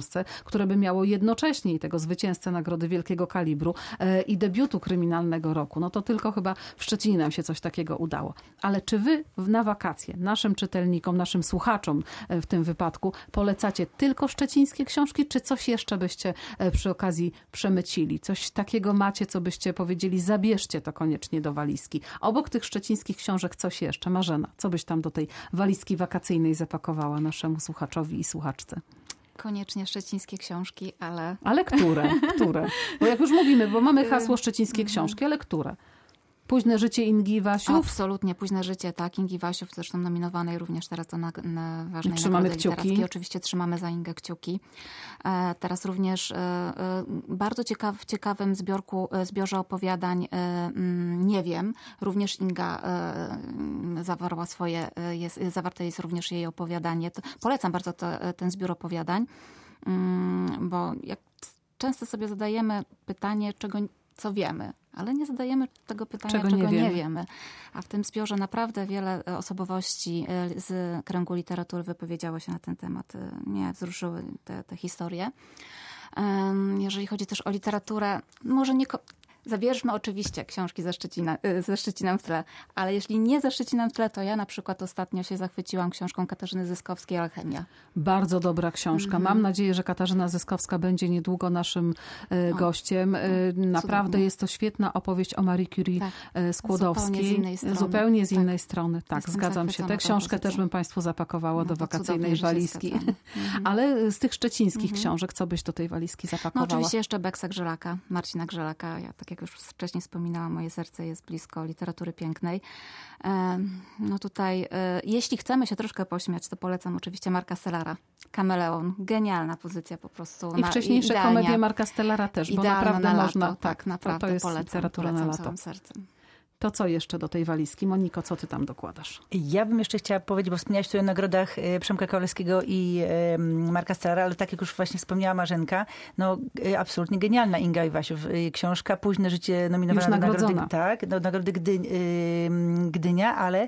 książce, które by miało jednocześnie i tego zwycięzcę Nagrody Wielkiego Kalibru i debiutu kryminalnego roku. No to tylko chyba w Szczecinie nam się coś takiego udało. Ale czy wy na wakacje naszym czytelnikom, naszym słuchaczom w tym wypadku polecacie tylko szczecińskie książki, czy coś jeszcze byście przy okazji przemycili? Coś takiego macie, co byście powiedzieli, zabierzcie to koniecznie do walizki. Obok tych szczecińskich książek coś jeszcze. Marzena, co byś tam do tej walizki wakacyjnej zapakowała naszemu słuchaczowi i słuchaczce? Koniecznie szczecińskie książki, ale... Ale które? Które? Bo jak już mówimy, bo mamy hasło szczecińskie książki, ale które? Późne życie Ingi Wasiów? Absolutnie, Późne życie, tak. Ingi Wasiów, zresztą nominowanej również teraz do na, na ważnej trzymamy nagrody kciuki. literackiej. Oczywiście trzymamy za Ingę kciuki. E, teraz również e, e, bardzo ciekaw, w ciekawym zbiorku, e, zbiorze opowiadań e, m, Nie wiem. Również Inga e, zawarła swoje, e, jest, zawarte jest również jej opowiadanie. To, polecam bardzo to, ten zbiór opowiadań, mm, bo jak często sobie zadajemy pytanie, czego co wiemy, ale nie zadajemy tego pytania, czego, czego nie, wiemy. nie wiemy. A w tym zbiorze naprawdę wiele osobowości z kręgu literatury wypowiedziało się na ten temat. Mnie wzruszyły te, te historie. Jeżeli chodzi też o literaturę, może nie... Zabierzmy oczywiście książki ze, Szczecina, ze Szczecinem w tle, ale jeśli nie ze Szczecinem w tle, to ja na przykład ostatnio się zachwyciłam książką Katarzyny Zyskowskiej „Alchemia”. Bardzo dobra książka. Mm-hmm. Mam nadzieję, że Katarzyna Zyskowska będzie niedługo naszym o, gościem. Naprawdę cudownie. Jest to świetna opowieść o Marie Curie tak. Skłodowskiej. Zupełnie z innej strony. Zupełnie z innej tak. strony. Tak, Jestem zgadzam się. Tę książkę też bym Państwu zapakowała no, do wakacyjnej walizki. Mm-hmm. Ale z tych szczecińskich mm-hmm. książek, co byś do tej walizki zapakowała? No oczywiście jeszcze Beksa Grzelaka, Marcina Grzelaka. Ja tak jak już wcześniej wspominałam, moje serce jest blisko literatury pięknej. No tutaj, jeśli chcemy się troszkę pośmiać, to polecam oczywiście Marka Stellara. Kameleon. Genialna pozycja po prostu. I wcześniejsze idealnia, komedie Marka Stellara też, bo naprawdę na lato, można... Tak, naprawdę to, to jest polecam, literatura polecam na lato. całym sercem. To co jeszcze do tej walizki? Moniko, co ty tam dokładasz? Ja bym jeszcze chciała powiedzieć, bo wspomniałaś tutaj o nagrodach Przemka Kowalskiego i Marka Stellara, ale tak jak już właśnie wspomniała Marzenka, no absolutnie genialna Inga Iwasiów. Książka Późne życie nominowana do nagrody, tak, do nagrody Gdy, Gdynia, ale...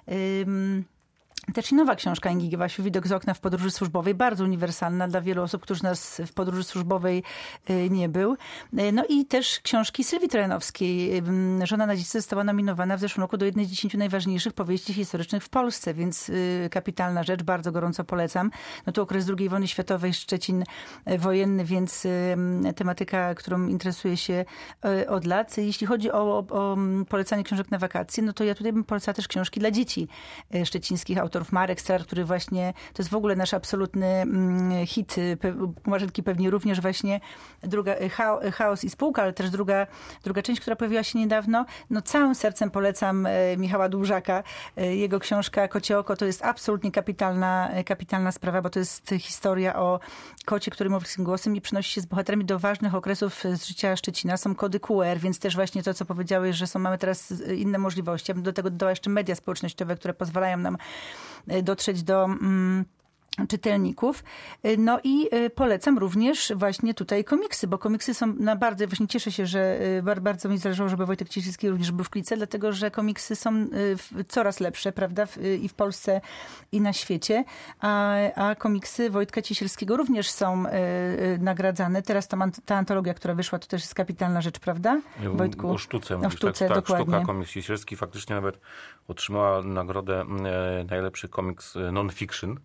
Też i nowa książka Ingi Iwasiów, Widok z okna w podróży służbowej, bardzo uniwersalna dla wielu osób, którzy nas w podróży służbowej nie był. No i też książki Sylwii Trojanowskiej. Żona na dziecię została nominowana w zeszłym roku do jednej z dziesięciu najważniejszych powieści historycznych w Polsce, więc kapitalna rzecz, bardzo gorąco polecam. No tu okres drugiej wojny światowej, Szczecin wojenny, więc tematyka, którą interesuję się od lat. Jeśli chodzi o, o polecanie książek na wakacje, no to ja tutaj bym polecała też książki dla dzieci szczecińskich autorów. Marek Stellar, który właśnie, to jest w ogóle nasz absolutny hit, Marzenki pewnie również właśnie, druga, Chaos i spółka, ale też druga, druga część, która pojawiła się niedawno. No całym sercem polecam Michała Dłużaka. Jego książka Kocie oko to jest absolutnie kapitalna, kapitalna sprawa, bo to jest historia o kocie, który mówi swym głosem i przynosi się z bohaterami do ważnych okresów z życia Szczecina. Są kody Q R, więc też właśnie to, co powiedziałeś, że są, mamy teraz inne możliwości. Ja bym do tego dodała jeszcze media społecznościowe, które pozwalają nam dotrzeć do mm, czytelników. No i polecam również właśnie tutaj komiksy, bo komiksy są na bardzo, właśnie cieszę się, że bardzo mi zależało, żeby Wojtek Ciesielski również był w Klice, dlatego, że komiksy są coraz lepsze, prawda, i w Polsce, i na świecie, a, a komiksy Wojtka Ciesielskiego również są nagradzane. Teraz ta, ta antologia, która wyszła, to też jest kapitalna rzecz, prawda, Wojtku? O sztuce. O sztuce, tak, dokładnie. Sztuka Komiks Ciesielski faktycznie nawet otrzymała nagrodę e, najlepszy komiks non-fiction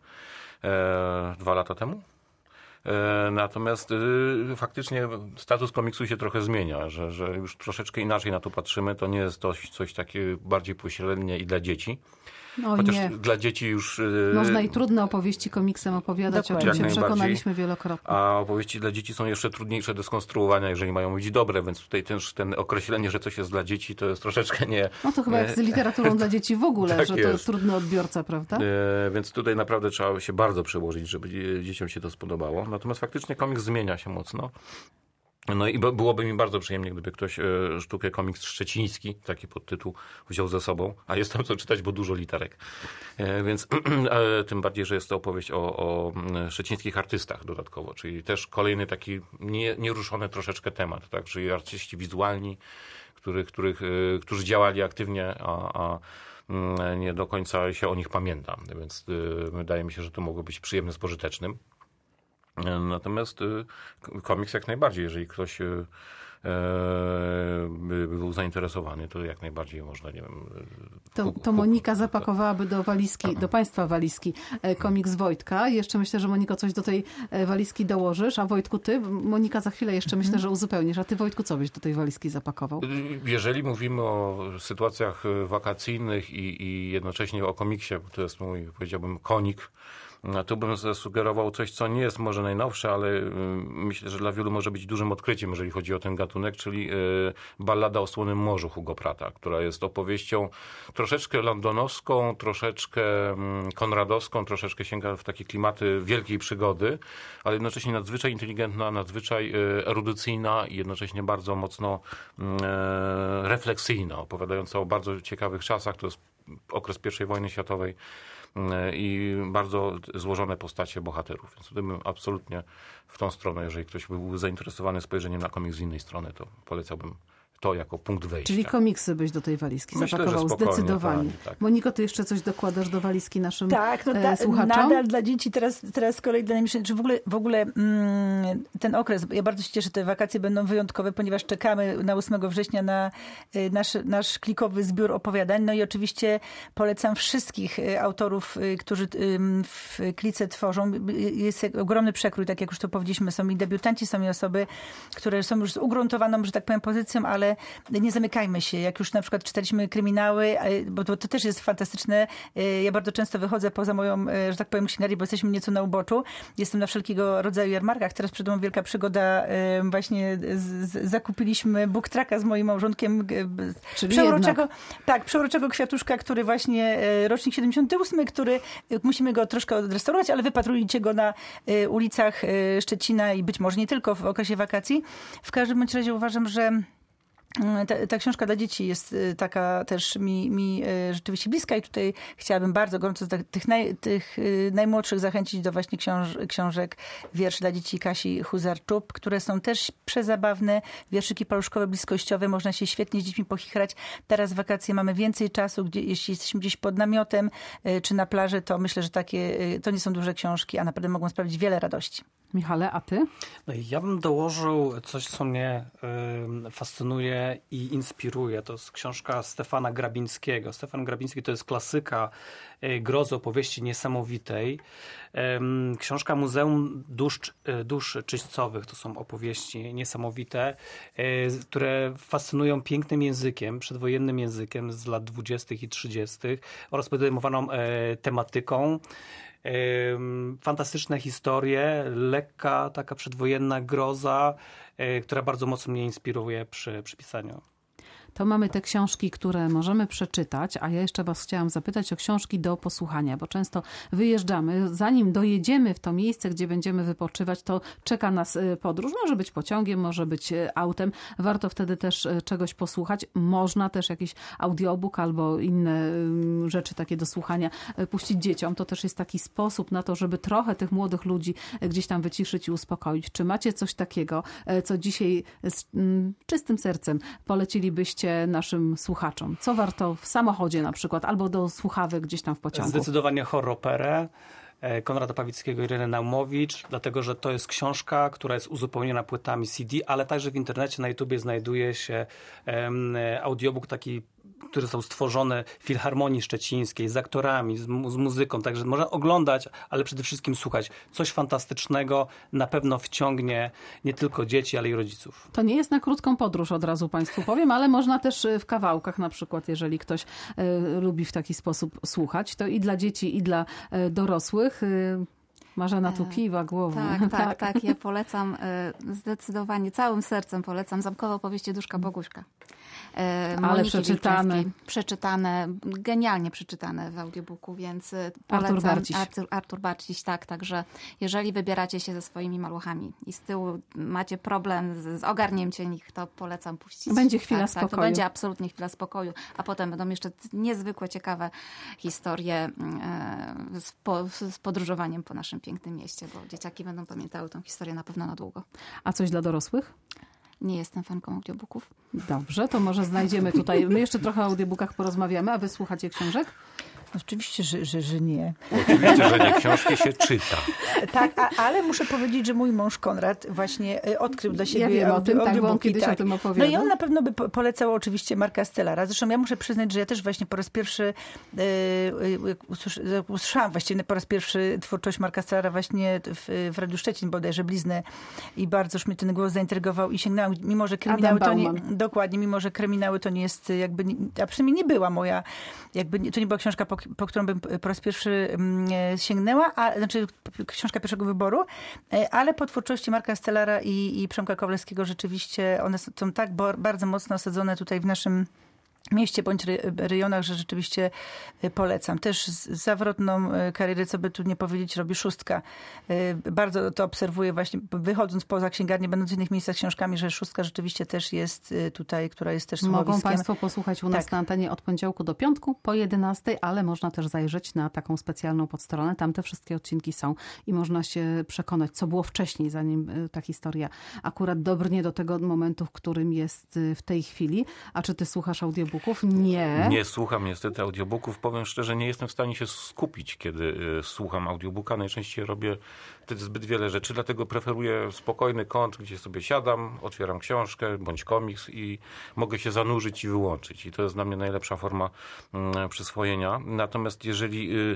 e, dwa lata temu. E, natomiast e, faktycznie status komiksu się trochę zmienia, że, że już troszeczkę inaczej na to patrzymy. To nie jest to coś takie bardziej pośrednie i dla dzieci. O Chociaż nie. dla dzieci już... Można i trudne opowieści komiksem opowiadać, dokładnie. o czym się przekonaliśmy wielokrotnie. A opowieści dla dzieci są jeszcze trudniejsze do skonstruowania, jeżeli mają być dobre, więc tutaj też ten określenie, że coś jest dla dzieci, to jest troszeczkę nie... No to chyba jak z literaturą dla dzieci w ogóle, tak że to jest trudny odbiorca, prawda? E, więc tutaj naprawdę trzeba się bardzo przełożyć, żeby dzieciom się to spodobało. Natomiast faktycznie komiks zmienia się mocno. No i byłoby mi bardzo przyjemnie, gdyby ktoś e, sztukę komiks szczeciński, taki podtytuł, wziął ze sobą, a jest tam co czytać, bo dużo literek. E, więc e, tym bardziej, że jest to opowieść o, o szczecińskich artystach dodatkowo, czyli też kolejny taki nie, nieruszony troszeczkę temat, tak, czyli artyści wizualni, których, których, e, którzy działali aktywnie, a, a nie do końca się o nich pamięta. Więc e, wydaje mi się, że to mogło być przyjemne z pożytecznym. Natomiast komiks jak najbardziej, jeżeli ktoś by był zainteresowany, to jak najbardziej można, nie wiem... To, to Monika zapakowałaby do walizki, do Państwa walizki komiks Wojtka. Jeszcze myślę, że Moniko coś do tej walizki dołożysz, a Wojtku ty? Monika za chwilę jeszcze myślę, że uzupełnisz. A ty, Wojtku, co byś do tej walizki zapakował? Jeżeli mówimy o sytuacjach wakacyjnych i, i jednocześnie o komiksie, bo to jest mój, powiedziałbym, konik, tu bym zasugerował coś, co nie jest może najnowsze, ale myślę, że dla wielu może być dużym odkryciem, jeżeli chodzi o ten gatunek, czyli Ballada o Słonym Morzu Hugo Prata, która jest opowieścią troszeczkę londonowską, troszeczkę konradowską, troszeczkę sięga w takie klimaty wielkiej przygody, ale jednocześnie nadzwyczaj inteligentna, nadzwyczaj erudycyjna i jednocześnie bardzo mocno refleksyjna, opowiadająca o bardzo ciekawych czasach. To jest okres pierwszej wojny światowej i bardzo złożone postacie bohaterów. Więc tutaj bym absolutnie w tą stronę, jeżeli ktoś był zainteresowany spojrzeniem na komiks z innej strony, to polecałbym to jako punkt wejścia. Czyli komiksy byś do tej walizki Myślę, zapakował, zdecydowanie. Tak, tak. Moniko, ty jeszcze coś dokładasz do walizki naszym tak, no e, słuchaczom? Nadal dla dzieci, teraz, teraz z kolei dla najmniejszych, czy w ogóle, w ogóle mm, ten okres, ja bardzo się cieszę, że te wakacje będą wyjątkowe, ponieważ czekamy na ósmego września na y, nasz, nasz klikowy zbiór opowiadań. No i oczywiście polecam wszystkich y, autorów, y, którzy y, w klice tworzą. Jest ogromny przekrój, tak jak już to powiedzieliśmy. Są i debiutanci, są i osoby, które są już z ugruntowaną, że tak powiem, pozycją, ale nie zamykajmy się. Jak już na przykład czytaliśmy kryminały, bo to, to też jest fantastyczne. Ja bardzo często wychodzę poza moją, że tak powiem, księgarię, bo jesteśmy nieco na uboczu. Jestem na wszelkiego rodzaju jarmarkach. Teraz przed mną wielka przygoda. Właśnie z, z, zakupiliśmy book tracka z moim małżonkiem. Czyli przeuroczego, tak, przeuroczego kwiatuszka, który właśnie rocznik siedemdziesiąty ósmy, który musimy go troszkę odrestaurować, ale wypatrujcie go na ulicach Szczecina i być może nie tylko w okresie wakacji. W każdym bądź razie uważam, że Ta, ta książka dla dzieci jest taka też mi, mi rzeczywiście bliska i tutaj chciałabym bardzo gorąco tych, naj, tych najmłodszych zachęcić do właśnie książ, książek wierszy dla dzieci Kasi Huzar-Czub, które są też przezabawne, wierszyki paluszkowe, bliskościowe, można się świetnie z dziećmi pochichrać. Teraz w wakacje mamy więcej czasu, gdzie, jeśli jesteśmy gdzieś pod namiotem czy na plaży, to myślę, że takie, to nie są duże książki, a naprawdę mogą sprawić wiele radości. Michale, a ty? No i ja bym dołożył coś, co mnie y, fascynuje i inspiruje. To jest książka Stefana Grabińskiego. Stefan Grabiński to jest klasyka y, grozy, opowieści niesamowitej. Y, książka Muzeum Dusz, y, Dusz Czyścowych. To są opowieści niesamowite, y, które fascynują pięknym językiem, przedwojennym językiem z lat dwudziestych i trzydziestych oraz podejmowaną y, tematyką. Fantastyczne historie, lekka, taka przedwojenna groza, która bardzo mocno mnie inspiruje przy, przy pisaniu. To mamy te książki, które możemy przeczytać, a ja jeszcze was chciałam zapytać o książki do posłuchania, bo często wyjeżdżamy, zanim dojedziemy w to miejsce, gdzie będziemy wypoczywać, to czeka nas podróż. Może być pociągiem, może być autem. Warto wtedy też czegoś posłuchać. Można też jakiś audiobook albo inne rzeczy takie do słuchania puścić dzieciom. To też jest taki sposób na to, żeby trochę tych młodych ludzi gdzieś tam wyciszyć i uspokoić. Czy macie coś takiego, co dzisiaj z czystym sercem polecilibyście naszym słuchaczom? Co warto w samochodzie na przykład, albo do słuchawek gdzieś tam w pociągu? Zdecydowanie horror-operę Konrada Pawlickiego i Ireny Naumowicz, dlatego że to jest książka, która jest uzupełniona płytami C D, ale także w internecie, na YouTubie znajduje się um, audiobook taki, które są stworzone w Filharmonii Szczecińskiej, z aktorami, z, mu- z muzyką, także można oglądać, ale przede wszystkim słuchać. Coś fantastycznego na pewno wciągnie nie tylko dzieci, ale i rodziców. To nie jest na krótką podróż, od razu Państwu powiem, ale można też w kawałkach na przykład, jeżeli ktoś y, lubi w taki sposób słuchać, to i dla dzieci, i dla y, dorosłych. Y, Marzena tu kiwa głową. Tak, tak, tak. Ja polecam zdecydowanie, całym sercem polecam Zamkowe opowieści Duszka Boguśka. Moniki Ale przeczytane. Wilczyńskiej. Przeczytane, genialnie przeczytane w audiobooku, więc polecam. Artur Barciś. Artur, Artur Barciś, tak. Także jeżeli wybieracie się ze swoimi maluchami i z tyłu macie problem z, z ogarnięciem ich, to polecam puścić. Będzie chwila tak, spokoju. Tak, to będzie absolutnie chwila spokoju, a potem będą jeszcze niezwykłe, ciekawe historie e, z, po, z podróżowaniem po naszym pięknym mieście, bo dzieciaki będą pamiętały tę historię na pewno na długo. A coś dla dorosłych? Nie jestem fanką audiobooków. Dobrze, to może znajdziemy tutaj. My jeszcze trochę o audiobookach porozmawiamy, a wy słuchacie książek? Oczywiście, że, że, że nie. Oczywiście, że nie. Książki się czyta. Tak, a, ale muszę powiedzieć, że mój mąż Konrad właśnie odkrył dla siebie Ja wiem o tym, tak, bo on audiobooki, kiedyś tak. o tym opowiadał. No i on na pewno by polecał oczywiście Marka Stellara. Zresztą ja muszę przyznać, że ja też właśnie po raz pierwszy yy, usłyszałam właściwie po raz pierwszy twórczość Marka Stellara właśnie w, w Radiu Szczecin bodajże, Bliznę, i bardzo już mnie ten głos zaintrygował i sięgnęłam, mimo że kryminały to nie, dokładnie, mimo że kryminały to nie jest jakby, a przynajmniej nie była moja, jakby to nie była książka, po, po którą bym po raz pierwszy sięgnęła, a znaczy książka pierwszego wyboru, ale po twórczości Marka Stellara i, i Przemka Kowalskiego rzeczywiście one są tak bardzo mocno osadzone tutaj w naszym mieście bądź rejonach, że rzeczywiście polecam. Też zawrotną karierę, co by tu nie powiedzieć, robi Szóstka. Bardzo to obserwuję właśnie, wychodząc poza księgarnię, będąc w innych miejscach książkami, że Szóstka rzeczywiście też jest tutaj, która jest też słuchowiskiem. Mogą Państwo posłuchać u nas tak. na antenie od poniedziałku do piątku po jedenastej, ale można też zajrzeć na taką specjalną podstronę. Tam te wszystkie odcinki są i można się przekonać, co było wcześniej, zanim ta historia akurat dobrnie do tego momentu, w którym jest w tej chwili. A czy ty słuchasz audiobooków? Nie. Nie słucham niestety audiobooków. Powiem szczerze, nie jestem w stanie się skupić, kiedy słucham audiobooka. Najczęściej robię wtedy zbyt wiele rzeczy, dlatego preferuję spokojny kąt, gdzie sobie siadam, otwieram książkę bądź komiks i mogę się zanurzyć i wyłączyć. I to jest dla mnie najlepsza forma mm, przyswojenia. Natomiast jeżeli y,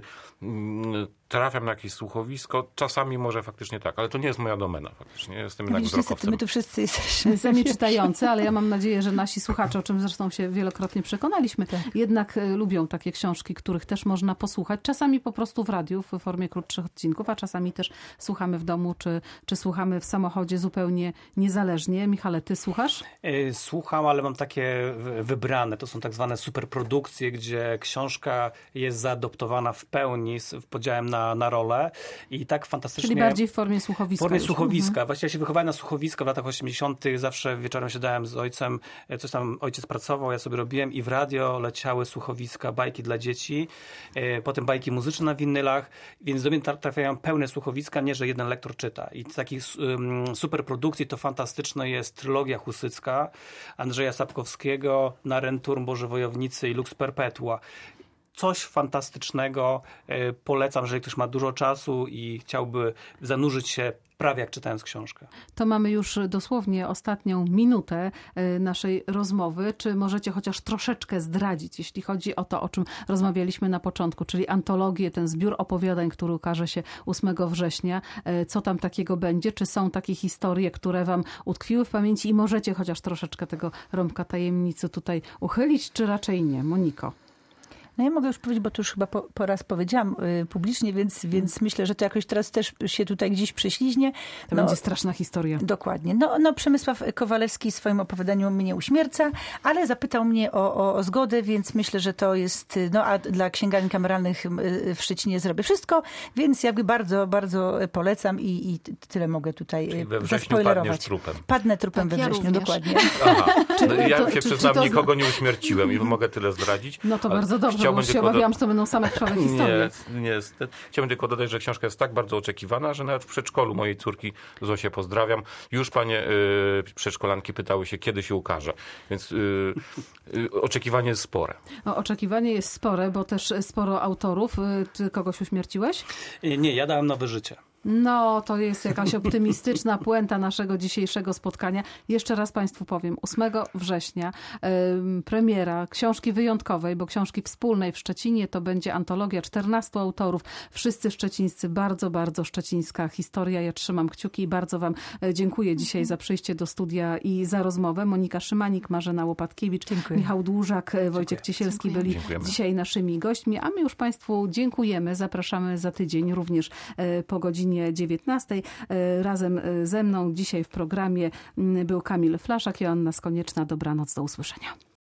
y, trafiam na jakieś słuchowisko, czasami może faktycznie tak, ale to nie jest moja domena faktycznie. Jestem jednak wzrokowcem. My tu wszyscy jesteśmy sami czytający, ale ja mam nadzieję, że nasi słuchacze, o czym zresztą się wielokrotnie przekonaliśmy, tak. jednak lubią takie książki, których też można posłuchać. Czasami po prostu w radiu w formie krótszych odcinków, a czasami też słuchamy w domu, czy, czy słuchamy w samochodzie zupełnie niezależnie. Michale, ty słuchasz? Słucham, ale mam takie wybrane. To są tak zwane superprodukcje, gdzie książka jest zaadoptowana w pełni z podziałem na, na rolę i tak fantastycznie... Czyli bardziej w formie słuchowiska. W formie już. słuchowiska. Mhm. Właściwie ja się wychowałem na słuchowiska w latach osiemdziesiątych. Zawsze wieczorem siadałem z ojcem, coś tam ojciec pracował, ja sobie robiłem i w radio leciały słuchowiska, bajki dla dzieci, potem bajki muzyczne na winylach, więc do mnie trafiają pełne słuchowiska, nie, że jeden lektor czyta. I z takich um, superprodukcji to fantastyczne jest trylogia husycka Andrzeja Sapkowskiego, Narenturm, Boże Wojownicy i Lux Perpetua. Coś fantastycznego. Polecam, jeżeli ktoś ma dużo czasu i chciałby zanurzyć się prawie jak czytając książkę. To mamy już dosłownie ostatnią minutę naszej rozmowy. Czy możecie chociaż troszeczkę zdradzić, jeśli chodzi o to, o czym rozmawialiśmy na początku, czyli antologię, ten zbiór opowiadań, który ukaże się ósmego września. Co tam takiego będzie? Czy są takie historie, które wam utkwiły w pamięci i możecie chociaż troszeczkę tego rąbka tajemnicy tutaj uchylić, czy raczej nie? Moniko. No ja mogę już powiedzieć, bo to już chyba po, po raz powiedziałam y, publicznie, więc, więc myślę, że to jakoś teraz też się tutaj gdzieś prześliźnie. To no, będzie straszna historia. Dokładnie. No, no Przemysław Kowalewski w swoim opowiadaniu mnie uśmierca, ale zapytał mnie o, o, o zgodę, więc myślę, że to jest, no a dla księgarni kameralnych w Szczecinie zrobię wszystko, więc jakby bardzo, bardzo polecam i, i tyle mogę tutaj Czyli we wrześniu zaspoilerować. padniesz trupem. Padnę trupem Tak, we ja wrześniu, również. dokładnie. Aha. No, ja to- się czy- przyznam, czy to- nikogo nie uśmierciłem i mogę tyle zdradzić. No to Ale bardzo dobrze, chciałbym bo się tylko do- obawiałam, że to będą same krwawe historie. Nie, niestety. Chciałbym tylko dodać, że książka jest tak bardzo oczekiwana, że nawet w przedszkolu mojej córki Zosię pozdrawiam. Już panie y, przedszkolanki pytały się, kiedy się ukaże. Więc y, y, oczekiwanie jest spore. O, oczekiwanie jest spore, bo też sporo autorów. Ty kogoś uśmierciłeś? Nie, ja dałem nowe życie. No, to jest jakaś optymistyczna puenta naszego dzisiejszego spotkania. Jeszcze raz Państwu powiem, ósmego września ym, premiera książki wyjątkowej, bo książki wspólnej w Szczecinie to będzie antologia czternastu autorów. Wszyscy szczecińscy, bardzo, bardzo szczecińska historia. Ja trzymam kciuki i bardzo wam dziękuję dzisiaj za przyjście do studia i za rozmowę. Monika Szymanik, Marzena Łopatkiewicz, Dziękuję. Michał Dłużak, Wojciech Ciesielski byli Dziękujemy. dzisiaj naszymi gośćmi, a my już Państwu dziękujemy. Zapraszamy za tydzień również e, po godzinie dziewiętnastej. E, Razem ze mną dzisiaj w programie m, był Kamil Flaszak, Joanna Skonieczna. Dobranoc, do usłyszenia.